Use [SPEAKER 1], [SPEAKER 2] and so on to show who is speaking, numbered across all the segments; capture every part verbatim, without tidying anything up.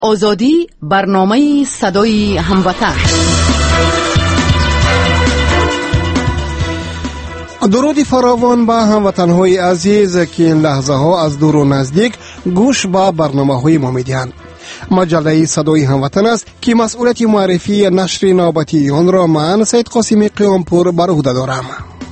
[SPEAKER 1] آزادی، برنامه صدای هموطن.
[SPEAKER 2] درودی فراوان به هموطن‌های عزیز که این لحظه ها از دور و نزدیک گوش به برنامه‌های ما می‌دهند. مجله صدای هموطن است که مسئولیت معرفی نشر نوبتی آن را من سید قاسمی قیامپور بر عهده دارم.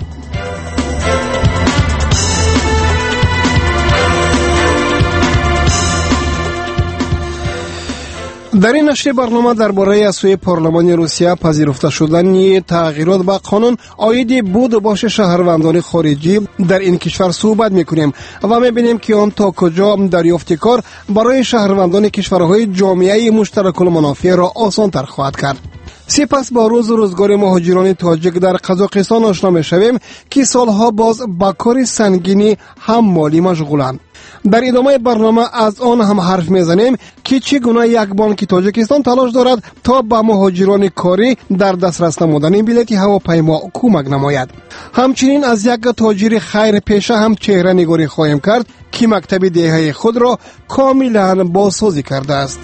[SPEAKER 2] در این نشر برنامه درباره از سوی پارلمان روسیه پذیرفته شدن تغییرات به قانون عاید بود باش شهروندان خارجی در این کشور صحبت میکنیم و میبینیم که آن تا کجا دریافت کار برای شهروندان کشورهای جامعه مشترک المنافع را آسان تر خواهد کرد. سپس با روز روزگار مهاجران تاجیک در قزاقستان آشنا میشویم که سالها باز با کار سنگینی هم مالی مشغولند. در ادامه برنامه از آن هم حرف میزنیم که چگونه یک بانک تاجیکستان تلاش دارد تا به مهاجران کاری در دسترس نمودن بلیط هواپیما کمک نماید. همچنین از یک تاجر خیر پیشه هم چهره نگاری خواهیم کرد که مکتب دهه خود را کاملا بازسازی کرده است.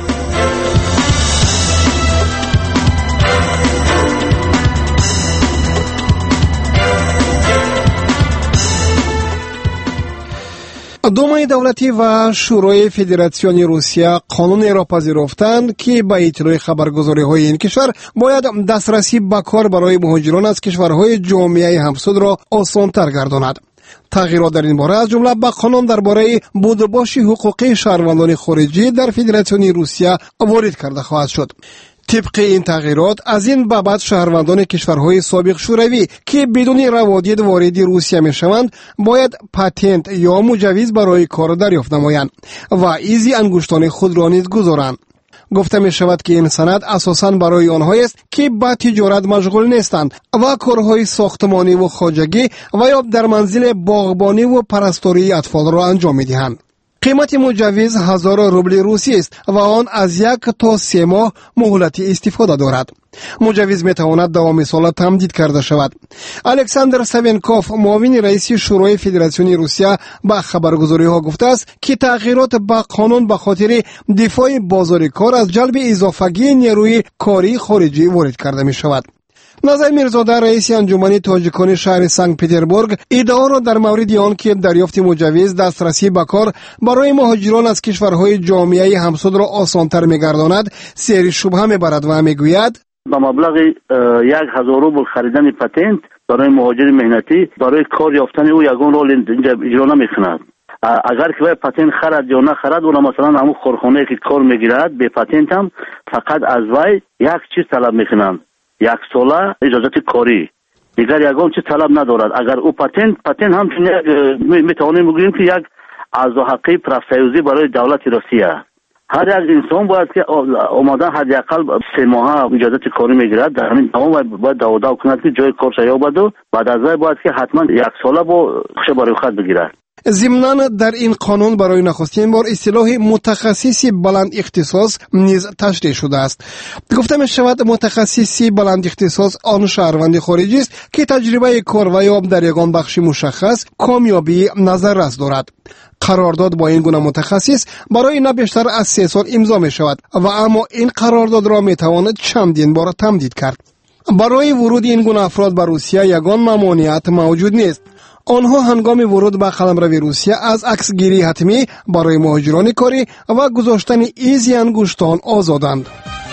[SPEAKER 2] دومای دولتی و شورای فدراسیون روسیه قانون را پذیرفتند که به اطلاع خبرگزاری های این کشور باید دسترسی به کار برای مهاجران از کشورهای جامعه همسود را آسان تر گرداند. تغییرات در این باره از جمله به قانون درباره بودباش حقوقی شهروندان خارجی در فدراسیون روسیه وارد کرده خواهد شد. طبق این تغییرات از این بابت شهروندان کشورهای سابق شوروی که بدون روادید وارد روسیه میشوند باید پاتنت یا مجوز برای کار دریافت نمایند و ایزی انگشتان خود را نیز گذارند. گفته می شود که این سند اساساً برای آنهایی است که با تجارت مشغول نیستند و کارهای ساختمانی و خواجگی و یا در منزل باغبانی و پرستاری اطفال را انجام می دهند. قیمت مجوز هزار روبل روسی است و آن از یک تا سه ماه مهلت استفاده دارد. مجوز می تواند دوام سال تمدید کرده شود. الکساندر ساوینکوف معاون رئیس شورای فدراسیون روسیه به خبرگزاری ها گفته است که تغییرات به قانون به خاطر دفاع بازار کار از جلب اضافگی نیروی کاری خارجی وارد کرده می شود. نظر میرزاده رئیس انجمن تاجیکان شهر سنت پترزبورگ ادعا را در مورد آن که دریافت مجوز دسترسی به کار برای مهاجران از کشورهای جامعه همسود را آسانتر می‌گرداند زیر شبهه می‌برد و می‌گوید
[SPEAKER 3] با مبلغ یک هزار روبل خریدن پتنت برای مهاجر مهنتی برای کار یافتن او یگان رول اینجا اجرا نمی‌کند. اگر که پتنت خرد یا نخرد اون مثلا همون کارخانه‌ای که کار می‌گیرد به پتنت هم فقط از وی یک چیز طلب می‌کنند، یک ساله اجازت کاری، دیگر یگان چیز طلب ندارد. اگر او پتنت پتنت همچنین میتوانیم بگوییم که یک اعضا حقی پرافسیوزی برای دولت روسیه. هر یک انسان باید که آمدن حداقل سه ماه اجازت کاری میگیرد، در همین تمام باید داودا کند که جای کار یابد و بعد از وی باید که حتما یک ساله با خش برای خود بگیرد.
[SPEAKER 2] ضمناً در این قانون برای نخستین بار اصطلاح متخصصی بلند اختصاص نیز تشریح شده است. گفته می شود متخصصی بلند اختصاص آن شهروند خارجی است که تجربه کار و یا در یگان بخش مشخص کامیابی نظررس دارد. قرارداد با این گونه متخصص برای نه بیشتر از سه سال امضا می شود و اما این قرارداد را می تواند چندین بار تمدید کرد. برای ورود این گونه افراد به روسیه یگان ممانعت موجود نیست. آنها هنگام ورود به قلمرو روسیه از عکسگیری حتمی برای مهاجران کاری و گذاشتن ایزی انگشتان آزادند.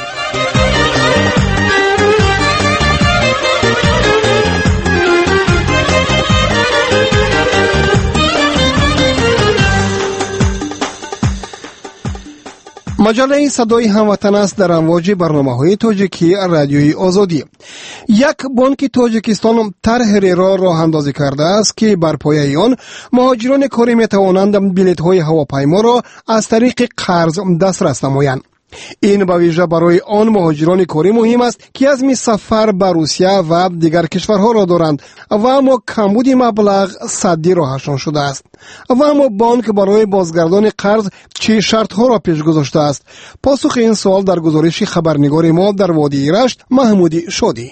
[SPEAKER 2] مجله صدای هموطن است در امواج برنامه‌های تاجیکی رادیوی آزادی. یک بانک تاجیکستان طرح را راه اندازی کرده است که بر پایه آن مهاجران کاری می‌توانند بلیط‌های هواپیما را از طریق قرض دسترس نمایند. این به ویژه برای آن مهاجران کاری مهم است که عزم سفر به روسیه و دیگر کشورها را دارند و اما کمبود مبلغ سدی راهشان شده است. و اما بانک برای بازگردان قرض چه شرطها را پیش گذاشته است؟ پاسخ این سوال در گزارش خبرنگار ما در وادی رشت محمودی شادی.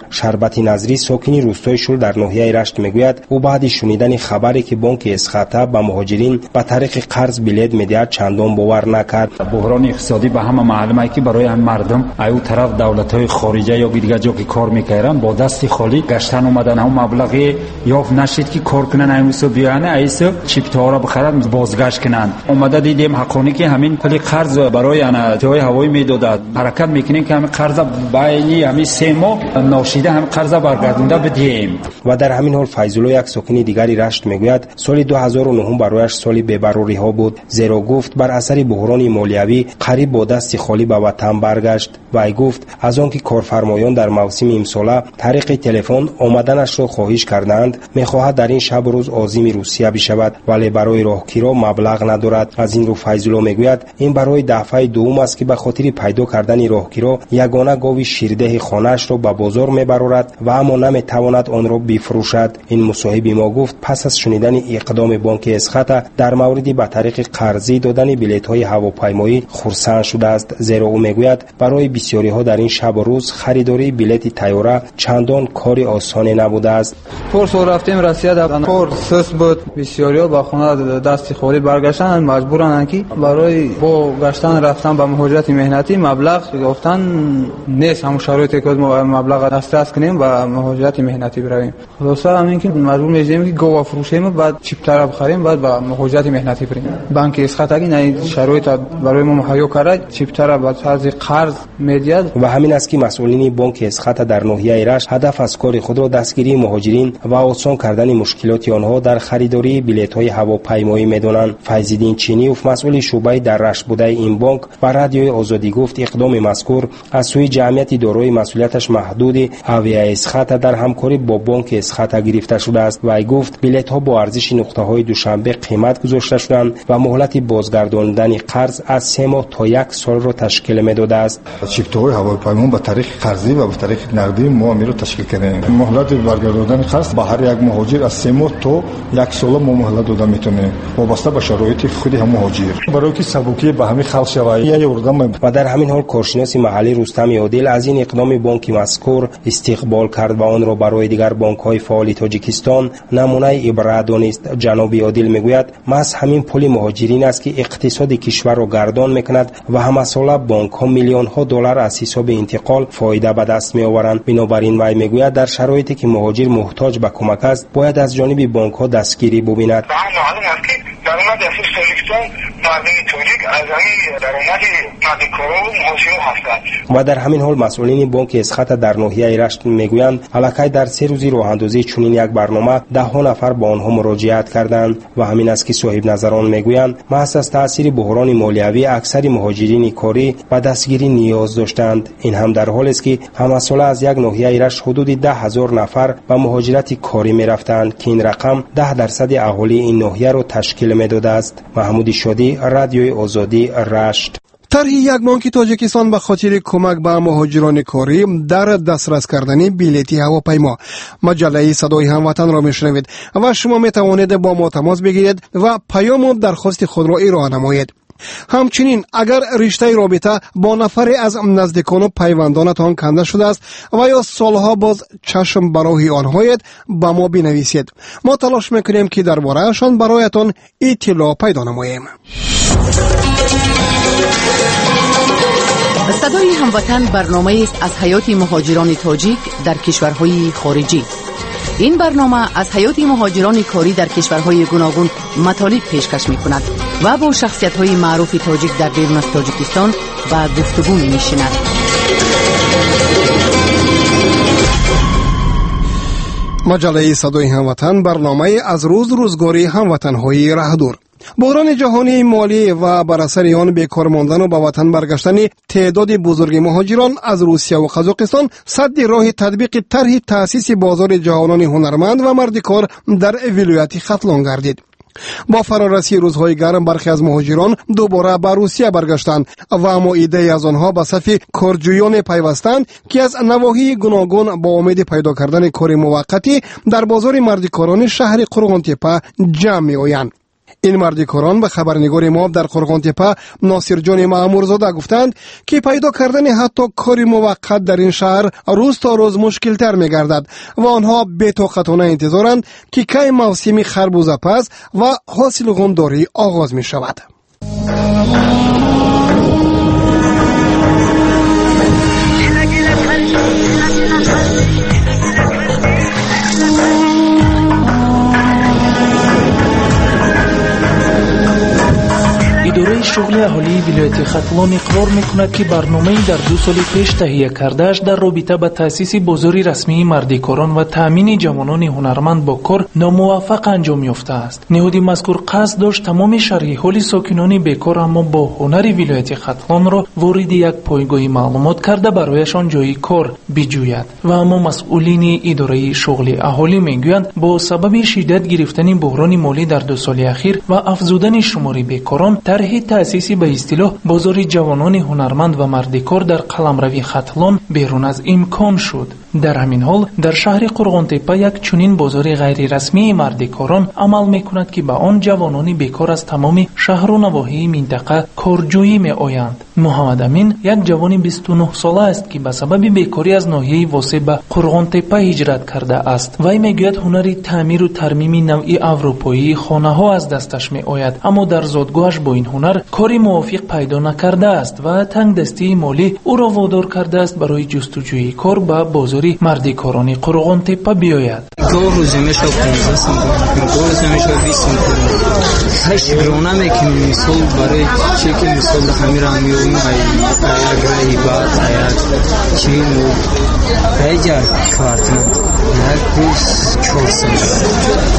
[SPEAKER 4] شربت نظری ساکن روستای شول در ناحیه رشت میگوید او بعد شنیدن خبری که بانک اسخاتا به مهاجرین به طریق قرض بلیط میدهد چندان باور نکرد.
[SPEAKER 5] بحران اقتصادی به همه معلومه که برای هم مردم ایو طرف دولت‌های خارجی یا دیگر جا که کار میکردن با دست خالی گشتن اومدن، هم مبلغی یافت نشد که کار کنن ایمسو بیان ایسو چیپتا را بخرن بازگشت کنن. اومده دیدیم حقانی که همین پول قرض برای انا جای هوایی میدادند، حرکت میکنیم که همین قرض بایلی همین سه ماه ناشیده هم قرض برگردونده بدیم.
[SPEAKER 4] و در همین حال فیض‌الله یک ساکن دیگری رشت میگوید سال دو هزار و نه برایش سال بی‌براری ها بود، زیرا گفت بر اثر بحران مالیوی قریب با دست خالی به وطن برگشت. و گفت از آنکه کارفرمایان در موسم امساله طریق تلفن آمدنش را خواهش کردند، میخواهد در این شب روز عازم روسیه بشود ولی برای راهگیری مبلغ ندارد. از این رو فیض‌الله میگوید این برای دفعه دوم است که به خاطر پیدا کردن راهگیری یگانه گاوی شیرده خانه‌اش را به بازار میبرد و اما نمیتواند آن را بفروشد. این مصاحب ما گفت پس از شنیدن اقدام بانک اسخاتا در مورد به طریق قرضی دادن بلیط‌های هواپیمایی خرسند شده است، زیرا او میگوید برای بسیاری ها در این شب و روز خریداری بلیط طیاره چندان کاری آسان نبوده است.
[SPEAKER 6] پرس رفتیم رسید پرس بود، بسیاری ها با خانه دست خالی برگشتن، مجبورن که برای با گشتن رفتن به مهاجرت مهنتی مبلغ گفتن نیست، همون شرایطی که مبلغ دسترس کنیم و مهاجرت مهنتی برویم. خلاصه همین که مجبور میشیم که گاو فروشیم بعد چیپتر بخریم بعد به مهاجرت مهنتی بریم. بانک اسخاتا این شرایط برای ما مهیا کرده، چیپتر به طرز قرض میدید.
[SPEAKER 4] و همین است که مسئولین بانک اسخاتا در ناحیه رشت هدف از کار خود را دستگیری مهاجرین و آسان کردن مشکلات آنها در خریداری بلیط‌های هواپیمایی می‌دانند. فیض‌الدین چینیوف مسئول شعبه در رشت بوده این بانک و رادیوی آزادی گفت اقدام مذکور از سوی جمعیت دارای مسئولیتش محدود اویا اسخاتا در همکاری با بانک اسخاتا گرفته شده است. و گفت بلیط‌ها با ارزش نقطه‌های دوشنبه قیمت گذاشته شدند و مهلت بازگرداندن قرض از سه ماه تا یک سال را تشکیل می‌داده است.
[SPEAKER 7] چیپتاهای هواپیما با طریق قرضی و با طریق نقدی ما می رو تشکیل کردیم. مهلت برگرداندن قرض با هر یک مهاجر از سه ماه تا یک سال ما مهلت داده میتونه، وابسته به شرایط خود هم مهاجر، برای که سبکی به همین خلق شود.
[SPEAKER 4] و در همین حال کارشناس محلی رستم عادل از این اقدام بانک مذکور استقبال کرد و آن را برای دیگر بانک‌های فعال تاجیکستان نمونه عبرت دانست. جناب عادل میگوید محض همین پول مهاجرین است که اقتصاد کشور را گردان میکند و همه ساله بانک‌ها میلیون ها دلار از حساب انتقال فایده به دست میآورند. بنابراین وی میگوید در شرایطی که مهاجر محتاج به کمک است باید از جانب بانک‌ها دستگیری ببیند.
[SPEAKER 8] درآمد اساس تاجیکستان مردم تاجیک از این درآمد مردم کارا مهاجر هستند.
[SPEAKER 4] و در همین حال مسئولین بانک اسخاتا در ناحیه رشت میگویند الکی در سه روزی راه اندازی چنین یک برنامه ده ها نفر با آنها مراجعت کردند و همین است که صاحب نظران میگویند محض از تاثیر بحران مالیوی اکثر مهاجرین کاری و دستگیری نیاز داشتند. این هم در حالی است که همه ساله از یک ناحیه رشت حدود ده هزار نفر به مهاجرت کاری میرفتند که این رقم ده درصد اهالی این ناحیه را تشکیل میداده است. محمود شادی، رادیوی آزادی، رشت.
[SPEAKER 2] طرح یک بانک تاجیکستان به خاطر کمک به مهاجران کاری در دسترس کردن بلیط هواپیما. مجله صدای هموطن را میشنوید و شما می توانید با ما تماس بگیرید و پیام و درخواست خود را ارائه نمایید. همچنین اگر رشته رابطه با نفری از نزدیکان و پیوندانتان کنده شده است و یا سالها باز چشم برای آنهایت به ما بنویسید. ما تلاش میکنیم که درباره‌شان برایتان اطلاع پیدا نماییم.
[SPEAKER 1] صدای هموطن برنامه است از حیات مهاجران تاجیک در کشورهای خارجی. این برنامه از حیات مهاجران کاری در کشورهای گوناگون مطالب پیشکش می کند و با شخصیت‌های معروف تاجیک در بیرون از تاجیکستان و گفتگو می نشیند.
[SPEAKER 2] مجله صدای هموطن برنامه از روز روزگاری هموطن‌های راهدور. بحران جهانی مالی و بر اثر آن بیکار ماندن و به وطن برگشتن تعداد بزرگ مهاجران از روسیه و قزاقستان سد راه تطبیق طرح تأسیس بازار جوانان هنرمند و مردکار در ولایت ختلان گردید. با فرارسی روزهای گرم برخی از مهاجران دوباره به روسیه برگشتند و اما ایده از آنها به صف کارجویان پیوستند که از نواحی گوناگون با امید پیدا کردن کار موقتی در بازار مردکاران شهر قرغان تپه جمع می آیند. این مردکاران به خبرنگار ما در قرغانتپه ناصرجان مامورزاده گفتند که پیدا کردن حتی کاری موقت در این شهر روز تا روز مشکل تر می گردد و آنها بی‌طاقتانه انتظارند که کی موسم خربوزه پز و حاصل غنداری آغاز می شود.
[SPEAKER 9] اداره شغل اهالی ولایت ختلان اقرار میکند که برنامه‌ای در دو سال پیش تهیه کرده‌اش در رابطه با تأسیس بازاری رسمی مردکاران و تامین جوانان هنرمند با کار ناموفق انجام یافته است. نهاد مذکور قصد داشت تمام شرح حال ساکنان بیکار اما با هنر ولایت ختلان را وارد یک پایگاه معلومات کرده برایشان جای کار بجوید و اما مسئولین اداره شغل اهالی میگویند با سبب شدت گرفتن بحران مالی در دو سال اخیر و افزودن شمار بیکاران طرح تأسیسی به اصطلاح بازار جوانان هنرمند و مردکار در قلمرو ختلان بیرون از امکان شد. در همین حال در شهر قرغانتپه یک چنین بازار غیر رسمی مردکاران عمل میکند که به آن جوانان بیکار از تمام شهر و نواحی منطقه کارجویی می آیند. محمد امین یک جوان بیست و نه ساله است که به سبب بیکاری از ناحیه واسه به قرغانتپه هجرت کرده است. وی میگوید هنر تعمیر و ترمیم نوعی اروپایی خانه ها از دستش می آید، اما در زادگاهش با این هنر کاری موافق پیدا نکرده است و تنگ دستی مالی او را وادار کرده است برای جستجوی کار به بازار مردکاران قرغانتپه بیاید.
[SPEAKER 10] کار روزمش را پانزده سم کار روزمش را بیست سم کار هشت برونه میکنیم. مثال برای چک مثال همین را میویم یک رای بعد یک چین و پیجر کارتن یک روز چهار سم.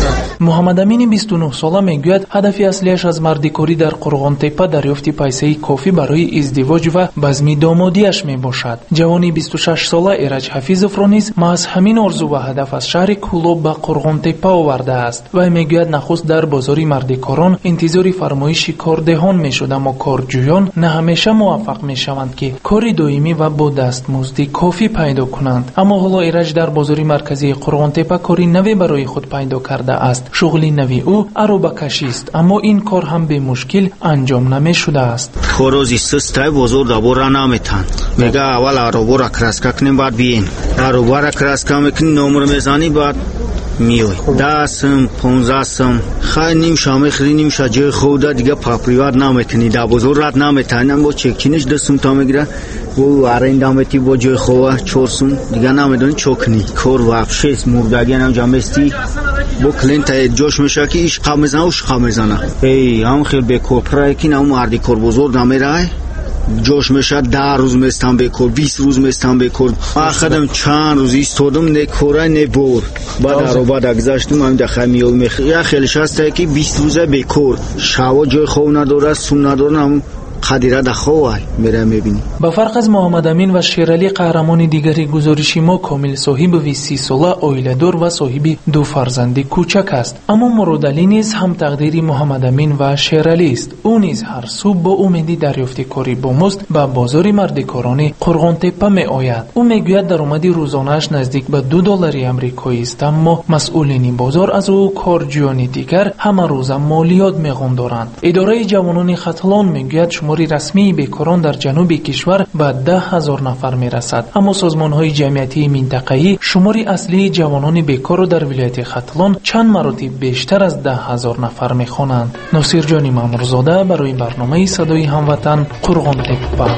[SPEAKER 9] محمد امین بیست و نه ساله میگوید هدف اصلیش از مردکاری در قرغانتپه دریافت پیسه کافی برای ازدواج و بزم دامادیش می باشد. جوانی بیست و شش ساله ایرج حفیظ نیز محض همین آرزو و هدف از شهر کولوب به قرغانتپه آورده است و میگوید نخست در بازار مردکاران انتظار فرمایش کاردهان میشد، اما کارجویان نه همیشه موفق میشوند که کاری دائمی و با دستمزد کافی پیدا کنند. اما حالا ایرج در بازار مرکزی قرغانتپه کاری نوی برای خود پیدا کرده است. شغلی نوی او عروبه کشی است، اما این کار هم به مشکل انجام نمی شده است.
[SPEAKER 11] خروزی سستای بزرگ دابورا نمیتن میگه اول عروبه را کراسکا کنیم بعد بیین عروبه را کراسکا میکنی نمر میزانی بعد میوی دستم پونزدسم خیلی نیم شامه خیلی نیم شجای خوده دیگه پاپریوات نمیکنی دا بزرگ رد نمیتنم با چکچینش دستم تا میگیره و ارین دامتی با جای خواه چورسون دیگه نمیدونی چکنی کار وفشیست مردگی هم جمعستی با کلینت جوش میشه که ایش قام میزنه و شقام میزنه ای هم خیلی بکر پرای که نمو مردی کار بزرگ نمیره جوش میشه ده روز میستم بکر بیست روز میستم بکر آخدم چند روز ایستادم نه کوره نه بور بعد رو بعد اگذاشتم هم دخل میو میخ یا خیلی شسته که بیست روزه بکر شوا جای خواه نداره سون نداره هم خدیره دخواه میره میبینی.
[SPEAKER 9] با فرق از محمد امین و شیرالی قهرمان دیگری گزارشی ما کامل صاحب و سی ساله عائله دار و صاحب دو فرزند کوچک است، اما مرادلی نیز هم تقدیری محمد امین و شیرالی است. او نیز هر صبح با امیدی دریافت کاری با مزد به بازار مردکاران قرغانتپه می آید. او میگوید درآمد روزانه‌اش نزدیک به دو دلاری آمریکایی است، اما مسئولین بازار از او کارجویان دیگر همه روز مالیات می‌گذارند. اداره جوانان ختلان میگوید شمار رسمی بیکاران در جنوب کشور به ده هزار نفر میرسد، اما سازمان‌های جمعیتی منطقه‌ای شمار اصلی جوانان بیکار را در ولایت ختلان چند مراتب بیشتر از ده هزار نفر می‌خوانند. ناصرجان مامورزاده برای برنامه صدای هموطن قرغانتپه.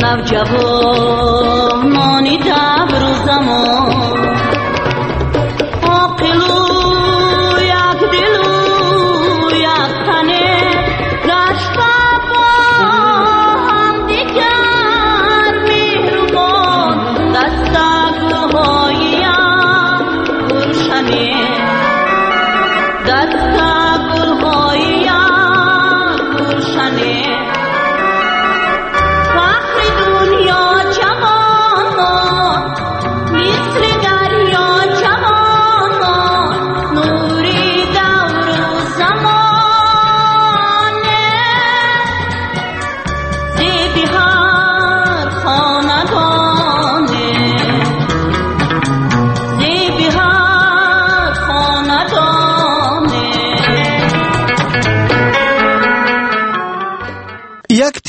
[SPEAKER 12] نوجوانی تبرزمان فخر دنیا جوان مثل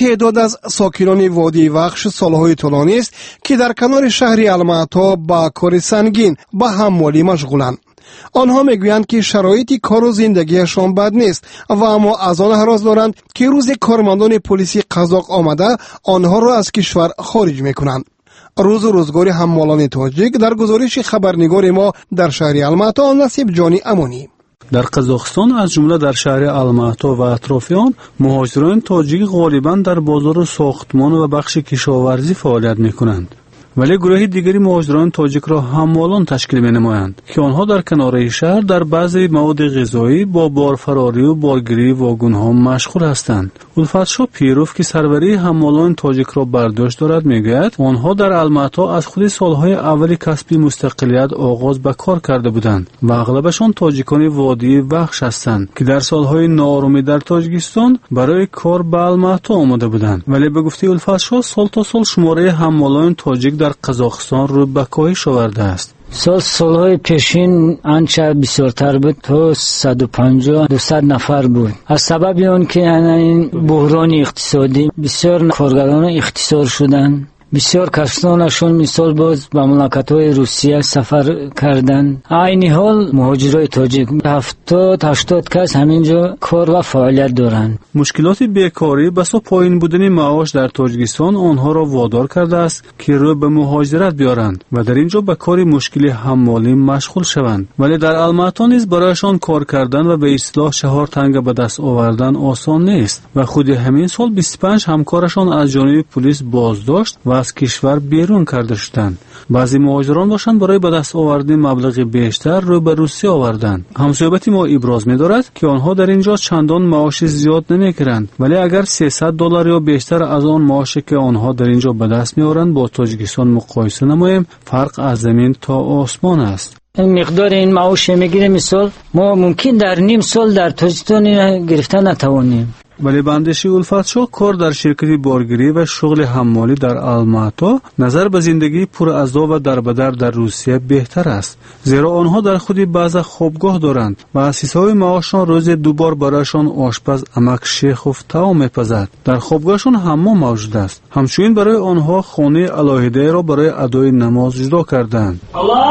[SPEAKER 2] تعداد از ساکنان وادی وخش سالهای طولانی است که در کنار شهر المعطا با کار سنگین به حمالی مشغولند. آنها میگویند که شرایط کار و زندگیشان بد نیست و اما از آن هراس دارند که روز کارمندان پلیسی قزاق آمده آنها را از کشور خارج میکنند. روز و روزگار حمالان تاجیک در گزارش خبرنگار ما در شهر المعطا نصیب جانی امانی.
[SPEAKER 13] در قزاقستان از جمله در شهر المعطا و اطراف آن مهاجران تاجیک غالبا در بازار ساختمان و بخش کشاورزی فعالیت میکنند. ولی گروه دیگری مهاجران تاجیک را حمالان تشکیل می‌نمایند که آنها در کناره شهر در بعضی مواد غذایی با بارفراری و بارگیری واگن‌ها مشغول هستند. الفتشاه پیروف که سروری حمالان تاجیک را برداشت دارد میگوید آنها در المعطا از خود سالهای اولی کسبی مستقلیت آغاز به کار کرده بودند و اغلبشان تاجیکان وادی وخش هستند که در سالهای ناآرامی در تاجیکستان برای کار به المعطا آمده بودند. ولی به گفته الفتشاه سال تا سال شماره حمالان تاجیک در قزاقستان رو به کاهش آورده است.
[SPEAKER 14] سال سالهای پیشین آنچه بسیارتر بود تا صد و پنجاه دویست نفر بود. از سبب اون که این بحران اقتصادی بسیار کارگران اختصار شدن. بسیار کسانشون مثال باز به مملکت‌های روسیه سفر کردن. عین حال مهاجرای تاجیک هفتاد هشتاد کس همینجا کار و فعالیت دارند.
[SPEAKER 13] مشکلات بیکاری بسا پایین بودن معاش در تاجیکستان آنها را وادار کرده است که رو به مهاجرت بیارند و در اینجا به کار مشکل حمالی مشغول شوند. ولی در المعطا نیز برایشان کار کردن و به اصلاح شهر تنگ به دست آوردن آسان نیست و خود همین سال بیست و پنج همکارشان از جانب پلیس بازداشت و از کشور بیرون کرده شدند. بعضی مهاجران باشند برای به دست آوردن مبلغ بیشتر رو به روسیه آوردند. همسایبت ما ابراز می‌دارد که آنها در اینجا چندان معاش زیاد نمی‌گیرند، ولی اگر سیصد دلار یا بیشتر از آن معاشی که آنها در اینجا به دست می‌آورند با تاجیکستان مقایسه نماییم، فرق از زمین تا آسمان است.
[SPEAKER 14] این مقدار این معاش می‌گیریم مثال ما ممکن در نیم سال در تاجیکستان گرفتن نتوانیم.
[SPEAKER 13] ولی بندشی الفتشاه کار در شرکت بارگیری و شغل حمالی در المعطا نظر به زندگی پر عذاب و دربدر در روسیه بهتر است، زیرا آنها در خود بعض خوابگاه دارند و از حساب معاششان روز دو بار برایشان آشپز امک شیخ و فتاو میپزد. در خوابگاهشان حمام موجود است. همچنین برای آنها خانه علاهده را برای ادای نماز جدا کردند.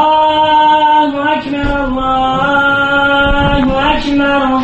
[SPEAKER 12] الله اکبر الله اکبر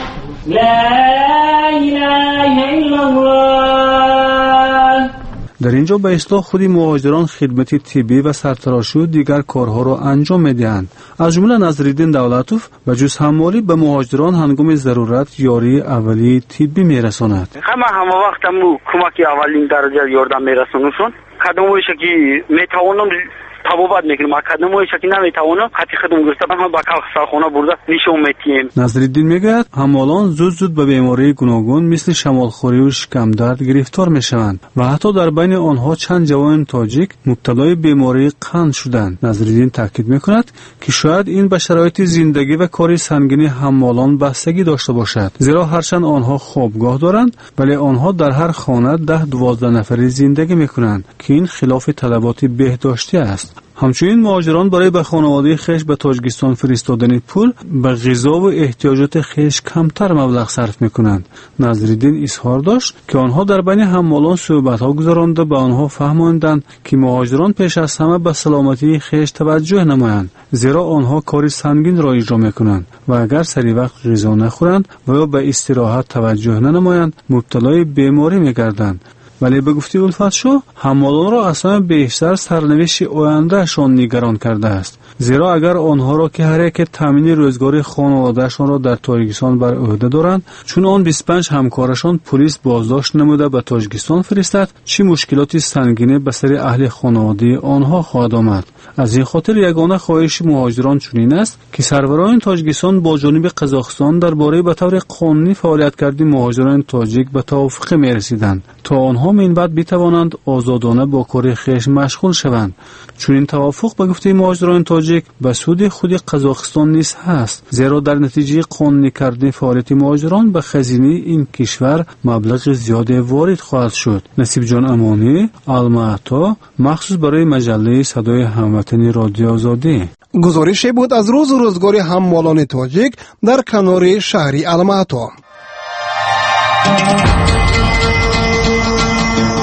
[SPEAKER 13] در اینجا به اصلاح خود مهاجران خدمت طبی و سرتراشی و دیگر کارها را انجام میدهند. از جمله نظرالدین دولتوف و جز حمالی به مهاجران هنگام ضرورت یاری اولی طبی میرساند.
[SPEAKER 15] همه همه وقت هم کمک اولین درجه یاردم میرسونشون. خدماتش که میتوانم تبابت میکنم، اکادمیش که نمیتوانم خطی خدمت گرفته هم با کارخانه برده نشون میدیم.
[SPEAKER 13] نظرالدین میگوید حمالان زود زود به بیماری گوناگون مثل شمالخوری و شکم درد گرفتار میشوند و حتی در بین آنها چند جوان تاجیک مبتلای بیماری قند شدند. نظرالدین تاکید میکند که شاید این به شرایط زندگی و کاری سنگین حمالان بستگی داشته باشد، زیرا هرچند آنها خوابگاه دارند ولی آنها در هر خانه ده دوازده نفری زندگی میکنند که این خلاف طلبات بهداشتی است. همچنین مهاجران برای به خانواده خیش به تاجیکستان فرستادن پول به غذا و احتیاجات خیش کمتر مبلغ صرف میکنند. نظرالدین اظهار داشت که آنها در بین حمالان صحبت‌ها گذرانده به آنها فهماندند که مهاجران پیش از همه به سلامتی خیش توجه نمایند، زیرا آنها کاری سنگین را اجرا میکنند و اگر سری وقت غذا نخورند و یا به استراحت توجه ننمایند مبتلای بیماری میگردند. ولی به گفته الفتشاه حمالان را اصلا بیشتر سرنوشت آیندهشان نگران کرده است، زیرا اگر آنها را که هر یک تامین روزگار خانوادهشان را در تاجیکستان بر عهده دارند، چون آن بیست و پنج همکارشان پلیس بازداشت نموده به تاجیکستان فرستد، چه مشکلاتی سنگینی به سر اهل خانواده آنها خواهد آمد. از این خاطر یگانه خواهش مهاجران چنین است که سروران تاجیکستان با جانب قزاقستان درباره به طور قانونی فعالیت کردن مهاجران تاجیک به توافق می‌رسیدند تا آنها من بعد بتوانند آزادانه با کار خویش مشغول شوند. چون این توافق به گفته مهاجران تاجیک به سود خود قزاقستان نیز هست، زیرا در نتیجه قانونی کردن فعالیت مهاجران به خزینه این کشور مبلغ زیادی وارد خواهد شد. نصیب جان امانی، المعطا، مخصوص برای مجله صدای هموطنی رادیو آزادی.
[SPEAKER 2] گزارش بود از روز و روزگار حمالان تاجیک در کنار شهر المعطا.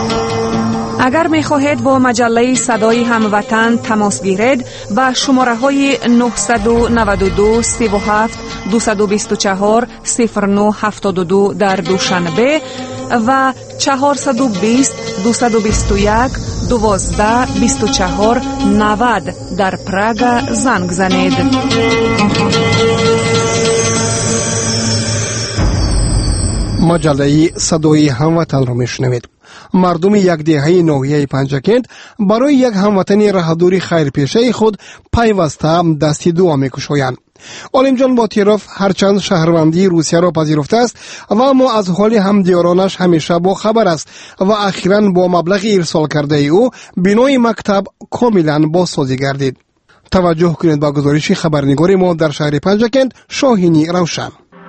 [SPEAKER 16] اگر می خواهید با مجله صدای هموطن تماس گیرید به شماره های نه نه دو سه هفت دو دو چهار صفر نه هفت دو در دوشنبه و چهار دو صفر دو دو یک دوازده بیست و چهار نود در پراگ زنگ زنید.
[SPEAKER 2] مجله صدای هموطن را میشنوید. مردم یک دهه ناحیه پنجکند برای یک هموطنی راهدوری خیرپیشه خود پیوسته دستی دعا میکشایند. عالم جان باطیروف هرچند شهروندی روسیه را پذیرفته است و اما از حال همدیارانش همیشه با خبر است و اخیراً با مبلغ ارسال کرده او بنای مکتب کاملا بازسازی گردید. توجه کنید با گزارش خبرنگار ما در شهر پنجکند شاهینی روشن.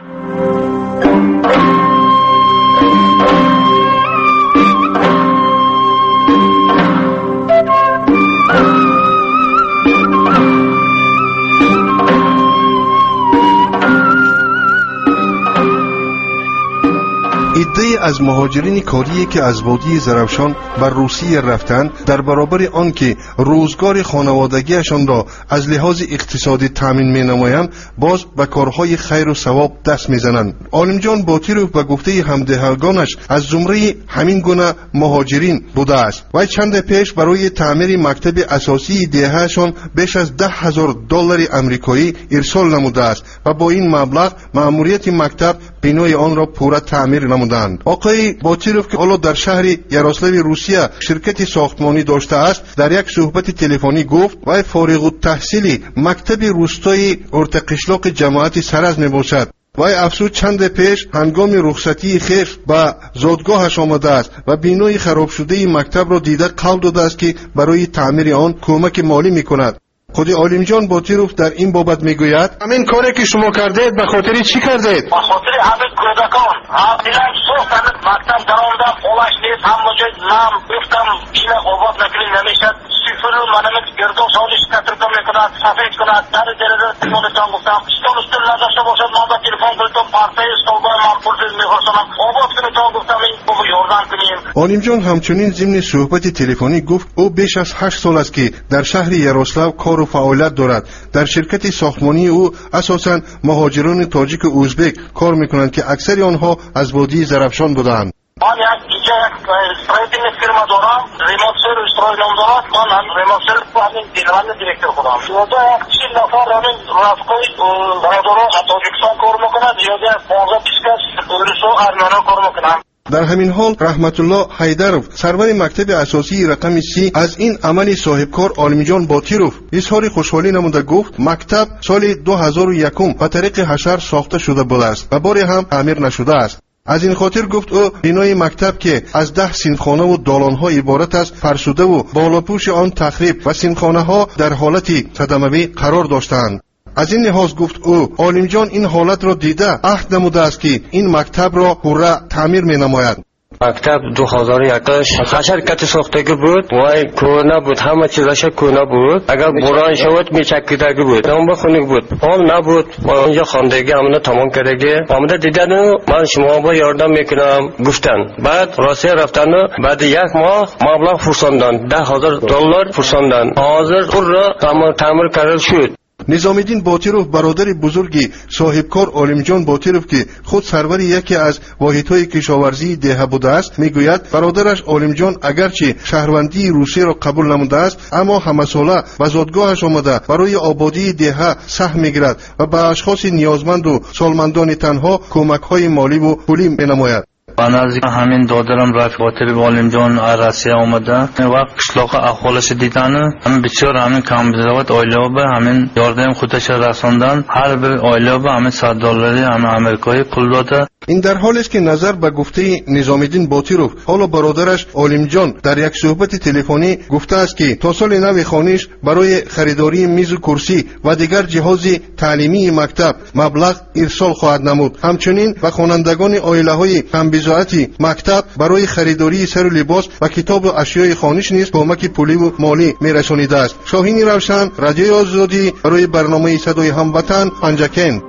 [SPEAKER 17] عده‌ای از مهاجرین کاری که از وادی زرافشان بر روسیه رفتند در برابر آنکه روزگار خانوادگیشان را از لحاظ اقتصادی تامین می‌نمایند باز به کارهای خیر و ثواب دست می‌زنند. عالم جان باطیروف به گفته همدهگانش از زمره همین گونه مهاجرین بوده است. وی چند پیش برای تعمیر مکتب اساسی دهه‌شان بیش از ده هزار دلار آمریکایی ارسال نموده است و با این مبلغ مأموریت مکتب بنای آن را پورا تعمیر نمودند. آقای باطیروف که حالا در شهر یاروسلاو روسیه شرکت ساختمانی داشته است در یک صحبت تلفنی گفت وی فارغ التحصیل مکتب روستایی ارتقشلاق جماعت سرز میباشد. وی افسود چند پیش هنگام رخصتی خیش به زادگاهش آمده است و بنای خراب شده مکتب را دیده قول داده است که برای تعمیر آن کمک مالی میکند. خود عالم جان باطیروف در این بابت میگوید همین کاری که شما کردید به خاطر چی کردید؟
[SPEAKER 8] به خاطر همین کودکان همین سوخت همین مکتب در آنجا خلاش نیست همه جای نام گفتم اینه آباد نکنی نمیشد صفر منمت گردو سالش کترکا میکند سفید کند در جرده تیمونستان گفتم استول استول نداشته باشد من با تلفن کردم پارتای استولگاه من پرسید میخواستم آباد کنیتان گفتم این بابا یاردن کنیم.
[SPEAKER 17] عالم جان همچنین ضمن صحبت تلفنی گفت او بیش از هشت سال است که در شهر یاروسلاو کار و فعالیت دارد. در شرکت ساختمانی او اساساً مهاجران تاجیک و ازبک کار میکنند که اکثر آنها از وادی زرافشان بودند.
[SPEAKER 8] من یک اینجا استرایتینگ فیرما دارم ریموت سر استرایتینگ دارم من هم ریموت سر همین دیلوان دیرکتر خودم یودا یک چیز نفر همین رفقای برادران تاجیکستان کار میکنند یودا پانزده بیست کس روسو ارمنیا کار میکنند.
[SPEAKER 17] در همین حال رحمت الله حیدروف سرور مکتب اساسی رقم سی از این عمل صاحبکار عالم جان باطیروف اظهار خوشحالی نموده گفت مکتب سال دو هزار و یک به طریق حشر ساخته شده بوده است و باری هم تعمیر نشده است. از این خاطر گفت او بنای مکتب که از ده سینخانه و دالانها عبارت است فرسوده و بالاپوش آن تخریب و سینخانه ها در حالت صدموی قرار داشتند. از این لحاظ گفت او عالم جان این حالت را دیده عهد نموده است که این مکتب را پورا تعمیر می نماید.
[SPEAKER 18] مکتب دو هزار و یک شرکت ساختگی بود وای کونا بود همه چیزش کونا بود اگر بوران شود میچکیدگی بود نام بخونی بود حال نبود ما اینجا خواندگی همونه تمام کردگی آمده دیدن من شما با یاردم میکنم گفتن بعد راستی رفتن بعد یک ماه مبلغ فرستادن ده هزار دلار فرستادن حاضر پر را تعمیر کرده شد.
[SPEAKER 17] نظامالدین باطیروف برادر بزرگی صاحبکار عالم جان باطیروف که خود سرور یکی از واحدهای کشاورزی دهه بوده است میگوید برادرش عالم جان اگرچه شهروندی روسیه را قبول نموده است اما همه ساله به زادگاهش آمده برای آبادی دهه سهم میگیرد و به اشخاص نیازمند و سالمندان تنها کمک‌های مالی و پولی مینماید.
[SPEAKER 19] نزدیک همین دادرم رفت خاطر عالم جان روسیه آمده وقت قشلاق احوالش دیدن همین بسیار همین کمبزاوت آیله به همین یاردم خودش رساندن هر به آیله به همین صد دلاری همین آمریکایی پول داده.
[SPEAKER 17] این در حالی است که نظر به گفته نظامالدین باطیروف حالا برادرش عالم جان در یک صحبت تلفنی گفته است که تا سال نو خانه‌اش برای خریداری میز و کرسی و دیگر جهاز تعلیمی مکتب مبلغ ارسال خواهد نمود. همچنین به خوانندگان عائله‌های کمبزاعت مکتب برای خریداری سر و لباس و کتاب و اشیای خانه‌اش نیز کمک پولی و مالی میرسانیده است. شاهین روشن رادیوی آزادی برای برنامه صدای هموطن پنجکند.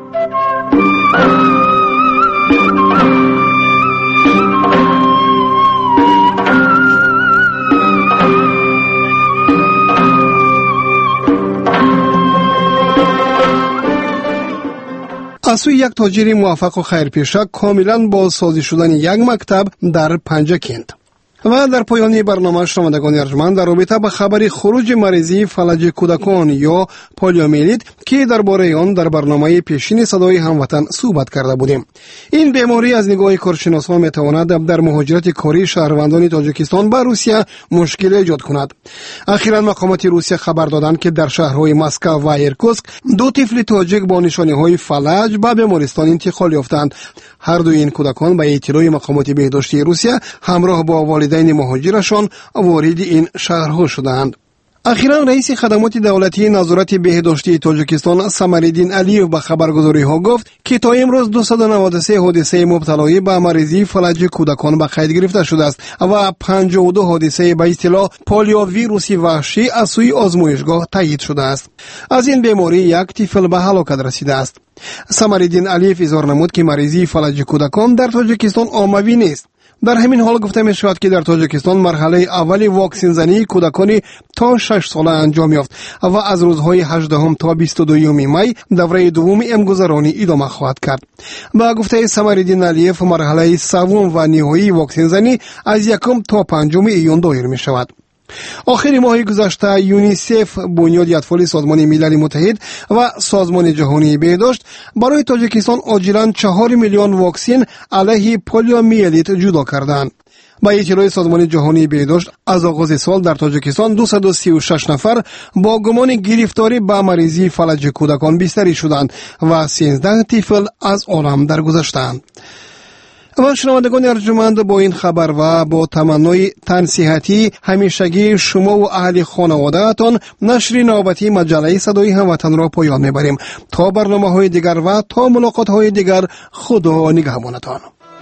[SPEAKER 2] از سوی یک تاجر موفق و خیرپیشه کاملا بازسازی شدن یک مکتب در پنجکند. و در پایان برنامه شنوندگان ارجمند در رابطه با خبر خروج مریضی فلج کودکان یا پولیومیلیت که درباره آن در برنامه پیشین صدای هموطن صحبت کرده بودیم. این بیماری از نگاه کارشناسان میتواند در مهاجرت کاری شهروندان تاجیکستان به روسیه مشکل ایجاد کند. اخیراً مقامات روسیه خبر دادند که در شهرهای مسکو و ایرکوتسک دو طفل تاجیک با نشانه‌های فلج به بیمارستان انتقال یافتند. هر دو این کودکان به اطلاع مقامات بهداشتی روسیه همراه با والدین مهاجرشان وارد این شهرها شدند. اخیراً رئیس خدمات دولتی نظارت بهداشتی تاجیکستان سمریدین علیف به خبرگزاری ها گفت که تا امروز دویست و نود و سه حادثه مبتلای به مریضی فلج کودکان به قید گرفته شده است و پنجاه و دو حادثه به اصطلاح پولیو ویروسی وحشی از سوی آزمایشگاه تایید شده است. از این بیماری یک طفل به هلاکت رسیده است. سمریدین علیف اظهار نمود که مریضی فلج کودکان در تاجیکستان عمومی نیست. در همین حال گفته می شود که در تاجیکستان مرحله اولی واکسین زنی کودکان تا شش ساله انجام یافت و از روزهای هجدهم تا بیست و دوم می دوره دوم امگذرانی ادامه خواهد کرد. با گفته سمریدین علیف مرحله سوم و نهایی واکسین زنی از یکم تا پنجم ایون دایر می شود. آخر ماه گذشته یونیسف، بنیاد اطفال سازمان ملل متحد و سازمان جهانی بهداشت برای تاجیکستان عاجلا چهار میلیون واکسن علیه پولیومیلیت جدا کردند. با اطلاع سازمان جهانی بهداشت از آغاز سال در تاجیکستان دویست و سی و شش نفر با گمان گرفتاری به مریضی فلج کودکان بستری شدند و سیزده طفل از عالم درگذشتند. و شنوندگان ارجمند، با این خبر و با تمنای تن صحتی همیشگی شما و اهل خانواده تان نشر نوبتی مجله صدای هموطن را پایان میبریم. تا برنامه های دیگر و تا ملاقات های دیگر، خدا نگهبانتان.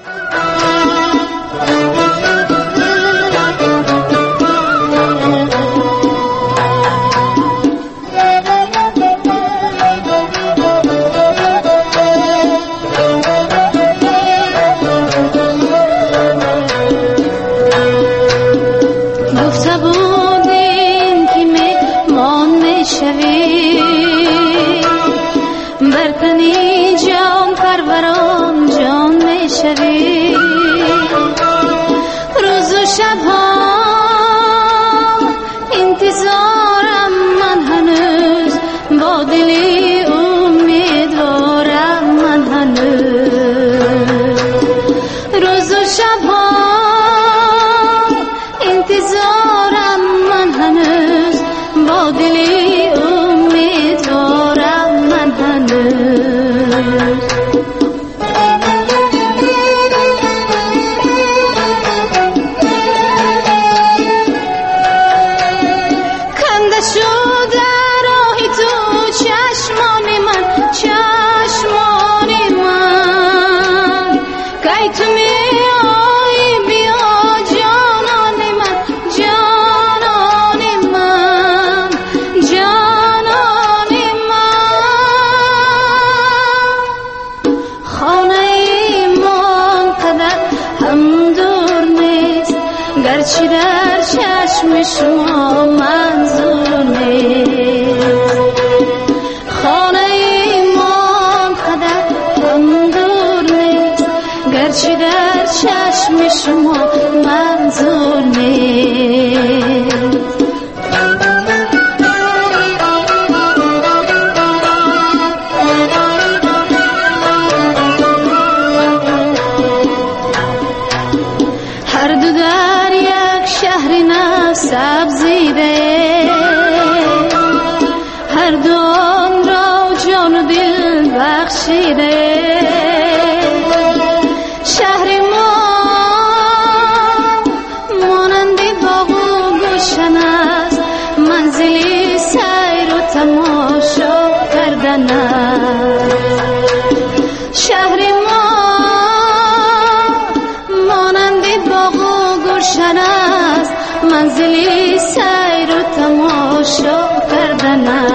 [SPEAKER 20] گرچه در چشم شما منظور نیست، خانه ما قدر هم دور نیست، گرچه در چشم شما منظور نیست. هر دوم را جان و دل بخشیده، شهر ما مانند باغ و گلشن است، منزلی سیر و تماشا کردن است. شهر ما مانند باغ و گلشن است، منزلی سیر و تماشا کردن است.